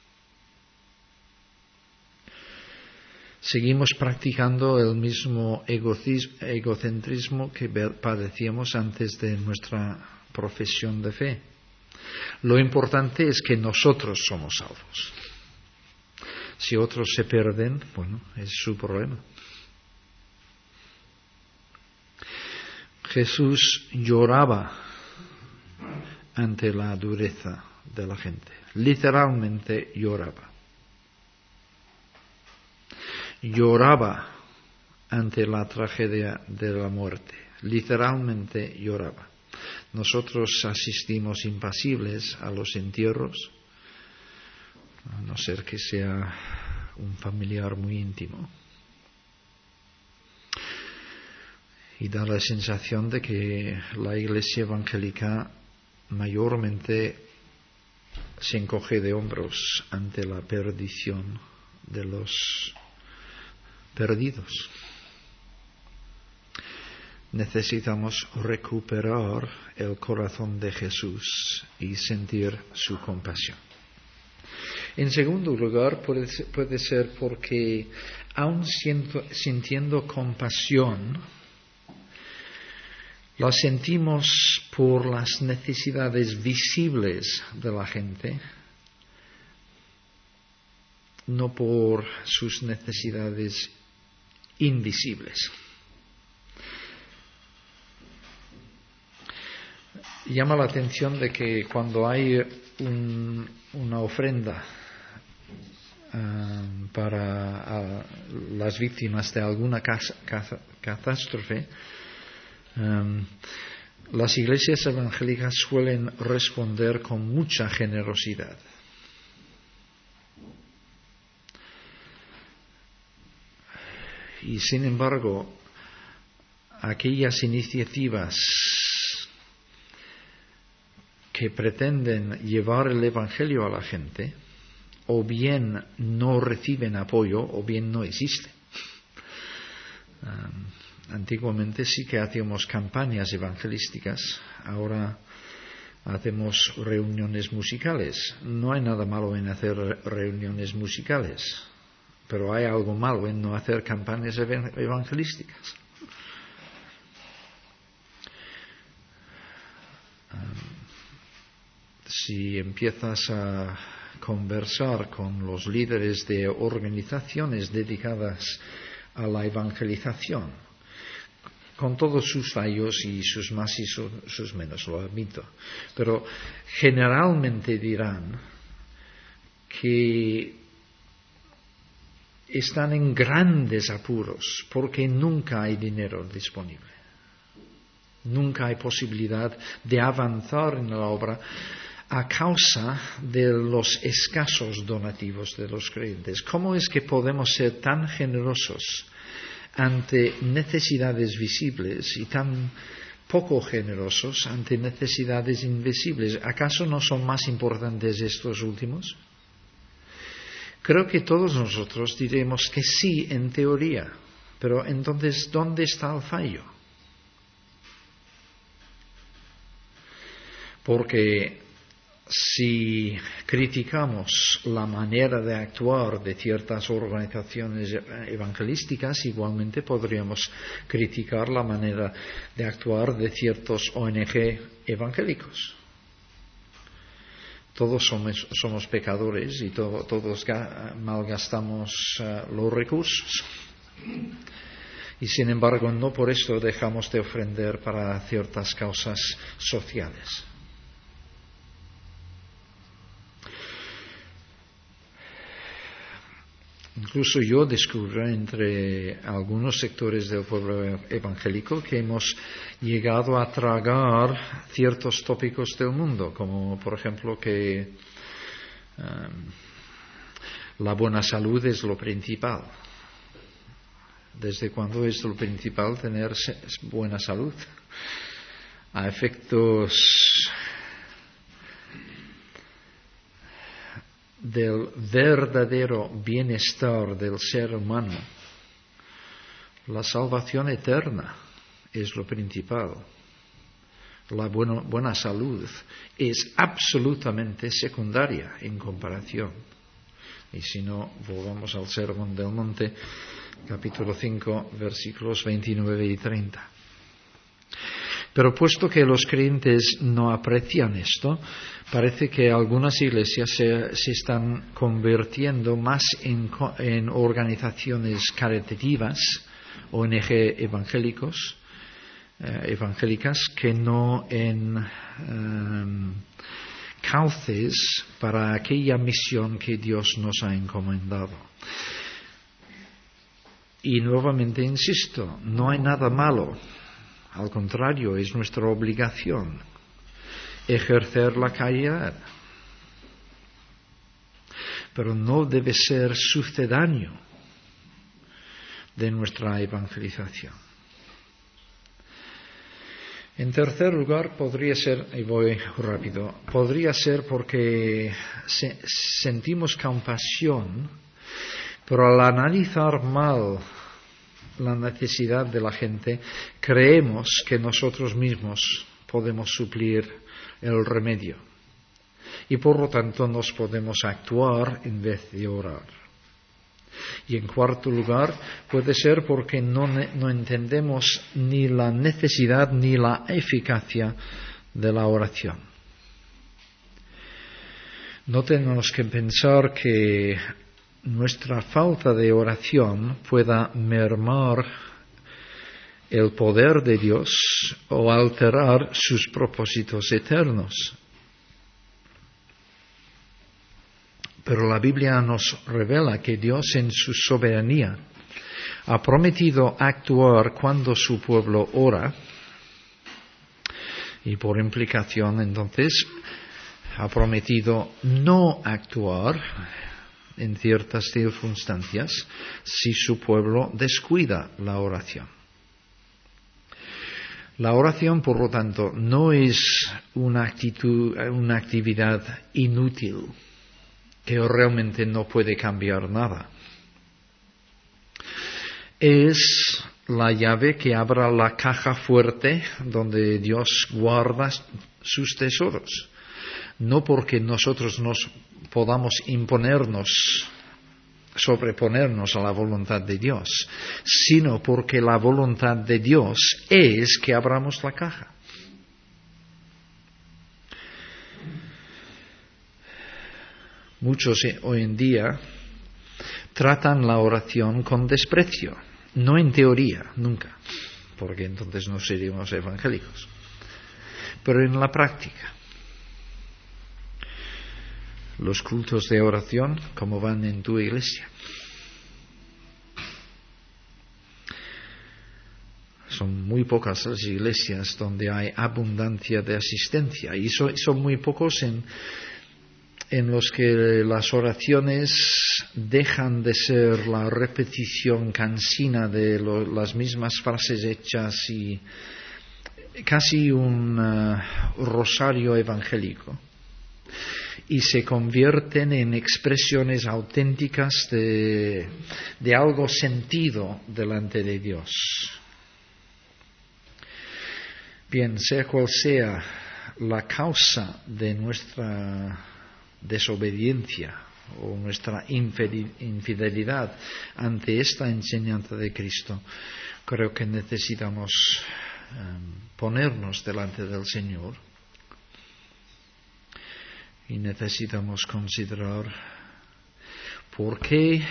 Seguimos practicando el mismo egocentrismo que padecíamos antes de nuestra profesión de fe. Lo importante es que nosotros somos salvos. Si otros se pierden, bueno, es su problema. Jesús lloraba ante la dureza de la gente. Literalmente lloraba. Lloraba ante la tragedia de la muerte. Literalmente lloraba. Nosotros asistimos impasibles a los entierros, a no ser que sea un familiar muy íntimo. Y da la sensación de que la Iglesia evangélica mayormente se encoge de hombros ante la perdición de los perdidos. Necesitamos recuperar el corazón de Jesús y sentir su compasión. En segundo lugar, puede ser porque, aun sintiendo compasión, la sentimos por las necesidades visibles de la gente, no por sus necesidades invisibles. Llama la atención de que cuando hay una ofrenda para las víctimas de alguna catástrofe, las iglesias evangélicas suelen responder con mucha generosidad. Y sin embargo, aquellas iniciativas que pretenden llevar el Evangelio a la gente, o bien no reciben apoyo, o bien no existen. Antiguamente sí que hacíamos campañas evangelísticas, ahora hacemos reuniones musicales. No hay nada malo en hacer reuniones musicales, pero hay algo malo en no hacer campañas evangelísticas. Si empiezas a conversar con los líderes de organizaciones dedicadas a la evangelización, con todos sus fallos y sus más y sus menos, lo admito, pero generalmente dirán que están en grandes apuros porque nunca hay dinero disponible, nunca hay posibilidad de avanzar en la obra a causa de los escasos donativos de los creyentes. ¿Cómo es que podemos ser tan generosos ante necesidades visibles y tan poco generosos ante necesidades invisibles? ¿Acaso no son más importantes estos últimos? Creo que todos nosotros diremos que sí, en teoría, pero entonces, ¿dónde está el fallo? Porque si criticamos la manera de actuar de ciertas organizaciones evangelísticas, igualmente podríamos criticar la manera de actuar de ciertos ONG evangélicos. Todos somos pecadores y todos malgastamos los recursos. Y sin embargo, no por eso dejamos de ofrendar para ciertas causas sociales. Incluso yo descubro entre algunos sectores del pueblo evangélico que hemos llegado a tragar ciertos tópicos del mundo, como por ejemplo que la buena salud es lo principal. ¿Desde cuándo es lo principal tener buena salud? A efectos del verdadero bienestar del ser humano, la salvación eterna es lo principal. La buena salud es absolutamente secundaria en comparación. Y si no, volvamos al Sermón del Monte, capítulo 5, versículos 29 y 30. Pero puesto que los creyentes no aprecian esto, parece que algunas iglesias se están convirtiendo más en organizaciones caritativas, ONG evangélicas, que no en cauces para aquella misión que Dios nos ha encomendado. Y nuevamente insisto, no hay nada malo. Al contrario, es nuestra obligación ejercer la caridad. Pero no debe ser sucedáneo de nuestra evangelización. En tercer lugar, podría ser, y voy rápido, podría ser porque sentimos compasión, pero al analizar mal la necesidad de la gente, creemos que nosotros mismos podemos suplir el remedio y por lo tanto nos podemos actuar en vez de orar. Y en cuarto lugar, puede ser porque no entendemos ni la necesidad ni la eficacia de la oración. No tenemos que pensar que nuestra falta de oración pueda mermar el poder de Dios o alterar sus propósitos eternos. Pero la Biblia nos revela que Dios en su soberanía ha prometido actuar cuando su pueblo ora y por implicación entonces ha prometido no actuar en ciertas circunstancias si su pueblo descuida la oración. La oración, por lo tanto, no es una actividad inútil que realmente no puede cambiar nada. Es la llave que abra la caja fuerte donde Dios guarda sus tesoros. No porque nosotros nos podamos sobreponernos a la voluntad de Dios, sino porque la voluntad de Dios es que abramos la caja. Muchos hoy en día tratan la oración con desprecio, no en teoría, nunca, porque entonces no seríamos evangélicos, pero en la práctica. Los cultos de oración, ¿cómo van en tu iglesia? son muy pocas las iglesias donde hay abundancia de asistencia, y son muy pocos en los que las oraciones dejan de ser la repetición cansina de las mismas frases hechas y casi un rosario evangélico, y se convierten en expresiones auténticas de algo sentido delante de Dios. Bien, sea cual sea la causa de nuestra desobediencia o nuestra infidelidad ante esta enseñanza de Cristo, creo que necesitamos ponernos delante del Señor y necesitamos considerar por qué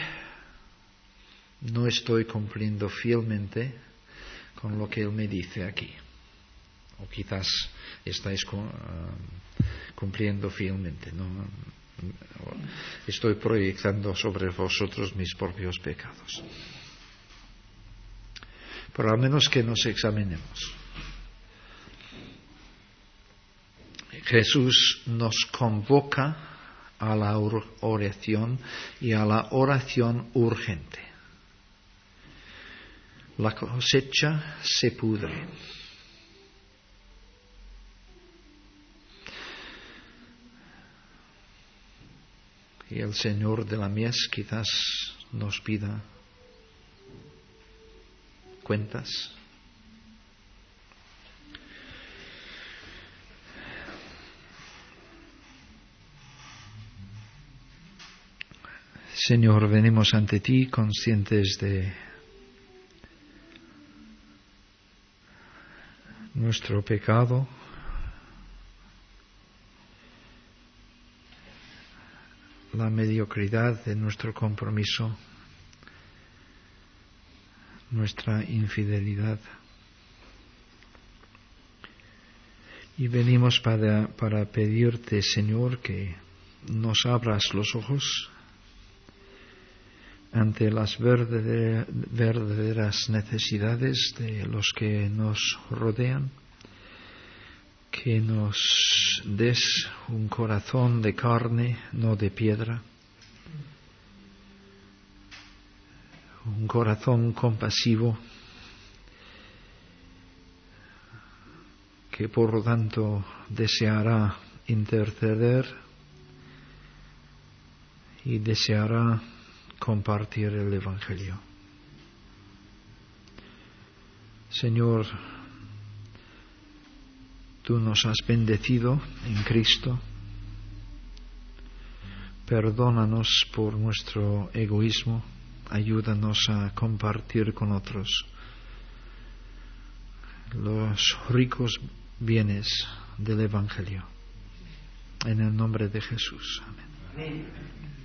no estoy cumpliendo fielmente con lo que Él me dice aquí. O quizás estáis cumpliendo fielmente, ¿no? Estoy proyectando sobre vosotros mis propios pecados. Pero al menos que nos examinemos. Jesús nos convoca a la oración y a la oración urgente. La cosecha se pudre. Y el Señor de la mies quizás nos pida cuentas. Señor, venimos ante ti conscientes de nuestro pecado, la mediocridad de nuestro compromiso, nuestra infidelidad. Y venimos para pedirte, Señor, que nos abras los ojos ante las verdaderas necesidades de los que nos rodean, que nos des un corazón de carne, no de piedra, un corazón compasivo, que por lo tanto deseará interceder y deseará compartir el Evangelio. Señor, tú nos has bendecido en Cristo. Perdónanos por nuestro egoísmo. Ayúdanos a compartir con otros los ricos bienes del Evangelio. En el nombre de Jesús. Amén.